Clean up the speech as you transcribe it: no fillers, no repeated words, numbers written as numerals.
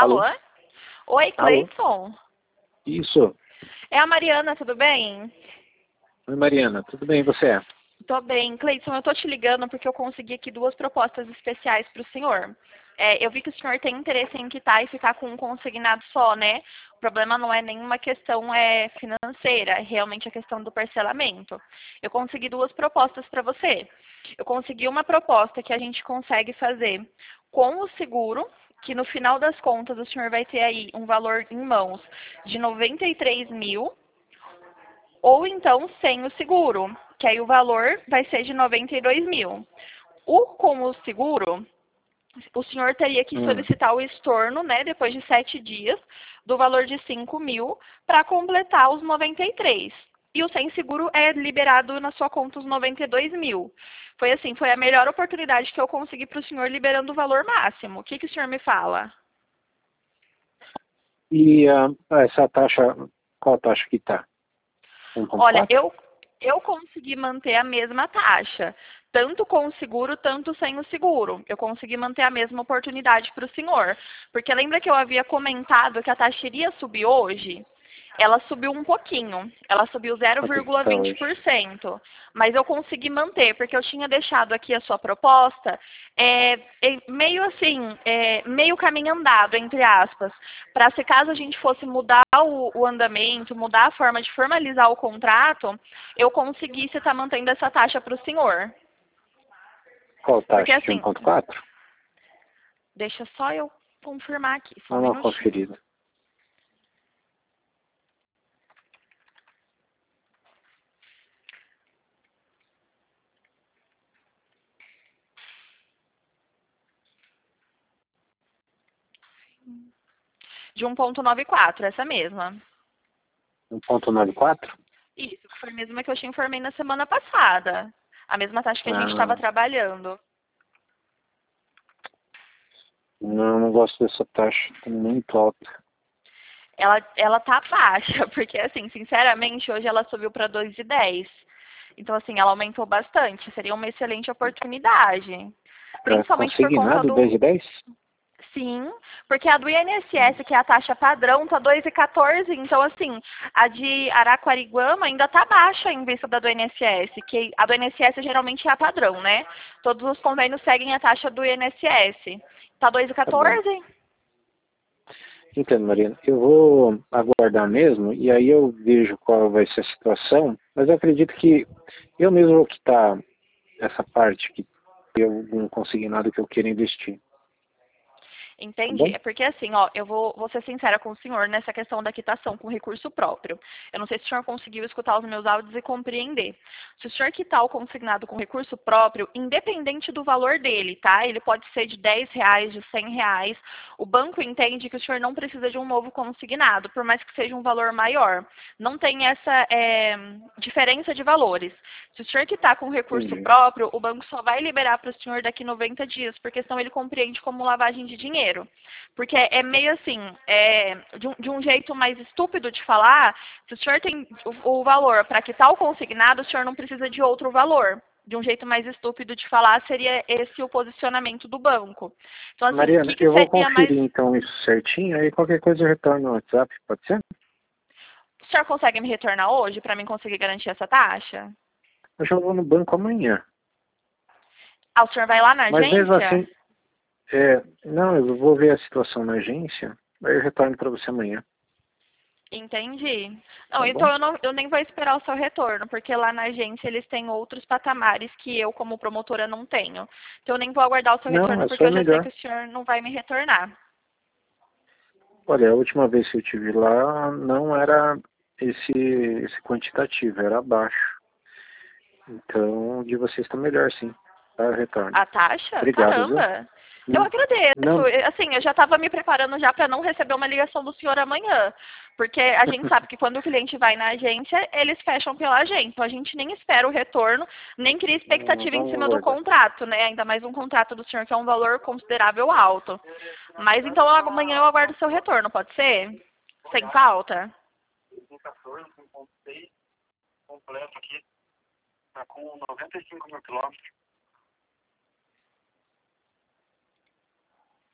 Alô? Oi, Alô? Cleison? Isso. É a Mariana, tudo bem? Oi, Mariana. Tudo bem, e você? Tô bem. Cleison, eu tô te ligando porque eu consegui aqui duas propostas especiais para o senhor. Eu vi que o senhor tem interesse em quitar e ficar com um consignado só, né? O problema não é nenhuma questão financeira, é realmente a questão do parcelamento. Eu consegui duas propostas para você. Eu consegui uma proposta que a gente consegue fazer com o seguro, que no final das contas o senhor vai ter aí um valor em mãos de 93 mil, ou então sem o seguro, que aí o valor vai ser de 92 mil. Com o seguro, o senhor teria que Hum. solicitar o estorno, né, depois de 7 dias, do valor de 5 mil, para completar os 93. E o sem seguro é liberado na sua conta os 92 mil. Foi assim, foi a melhor oportunidade que eu consegui para o senhor liberando o valor máximo. O que o senhor me fala? E essa taxa, qual taxa que tá? Olha, 1,4? eu consegui manter a mesma taxa, tanto com o seguro, tanto sem o seguro. Eu consegui manter a mesma oportunidade para o senhor. Porque lembra que eu havia comentado que a taxa iria subir hoje? Ela subiu um pouquinho, ela subiu Quanto que tá hoje? 0,20%, mas eu consegui manter, porque eu tinha deixado aqui a sua proposta meio assim, meio caminho andado, entre aspas, para se caso a gente fosse mudar o andamento, mudar a forma de formalizar o contrato, eu conseguisse estar mantendo essa taxa para o senhor. Qual Porque taxa? De assim, 1,4? deixa só eu confirmar aqui, só Dá um uma minutinho. conferida. De 1,94, essa mesma. 1,94? Isso, que foi a mesma que eu te informei na semana passada. A mesma taxa que a gente estava Ah, trabalhando. não gosto dessa taxa. Tá muito alta. Ela tá baixa, porque assim, sinceramente, hoje ela subiu para 2,10. Então, assim, ela aumentou bastante. Seria uma excelente oportunidade. Para Principalmente por conta consignado, do. 10,10? Sim, porque a do INSS, que é a taxa padrão, tá 2,14. Então, assim, a de Araquariguama ainda tá baixa em vista da do INSS, que a do INSS geralmente é a padrão, né? Todos os convênios seguem a taxa do INSS. Tá Tá bom. 2,14? Entendo, Mariana. Eu vou aguardar mesmo, e aí eu vejo qual vai ser a situação, mas eu acredito que eu mesmo vou quitar essa parte que eu não consegui nada que eu queira investir. Tá Entendi. bom? É porque assim, ó, eu vou ser sincera com o senhor nessa questão da quitação com recurso próprio. Eu não sei se o senhor conseguiu escutar os meus áudios e compreender. Se o senhor quitar o consignado com recurso próprio, independente do valor dele, tá? Ele pode ser de R$ 10, de R$ 100. O banco entende que o senhor não precisa de um novo consignado, por mais que seja um valor maior. Não tem essa diferença de valores. Se o senhor quitar com recurso Entendi. próprio, o banco só vai liberar para o senhor daqui 90 dias, porque senão ele compreende como lavagem de dinheiro. Porque é meio assim, de um jeito mais estúpido de falar, se o senhor tem o valor para quitar o consignado, o senhor não precisa de outro valor. De um jeito mais estúpido de falar, seria esse o posicionamento do banco. Então, assim, o Mariana, que eu vou seria mais. conferir então isso certinho, aí qualquer coisa eu retorno no WhatsApp, pode ser? O senhor consegue me retornar hoje para mim conseguir garantir essa taxa? Eu já vou no banco amanhã. Ah, o senhor vai lá na Mas mesmo agência? assim, não, eu vou ver a situação na agência, aí eu retorno para você amanhã, Entendi. Não, tá então bom? eu nem vou esperar o seu retorno, porque lá na agência eles têm outros patamares que eu, como promotora, não tenho. Então eu nem vou aguardar o seu Não, retorno, é porque só eu já sei melhor. que o senhor não vai me retornar. Olha, a última vez que eu estive lá não era esse quantitativo, era abaixo. Então, de vocês está melhor sim. Tá, eu retorno. A taxa? Obrigado, viu? Caramba! Eu agradeço. Não, Assim, eu já estava me preparando já para não receber uma ligação do senhor amanhã. Porque a gente sabe que quando o cliente vai na agência, eles fecham pela agência. Então a gente nem espera o retorno, nem cria expectativa em vamos cima do aguardar. contrato, né? Ainda mais um contrato do senhor que é um valor considerável alto. Mas então amanhã eu aguardo o seu retorno, pode ser? Sem falta? 14, 1.6, completo aqui, tá com 95 mil quilômetros.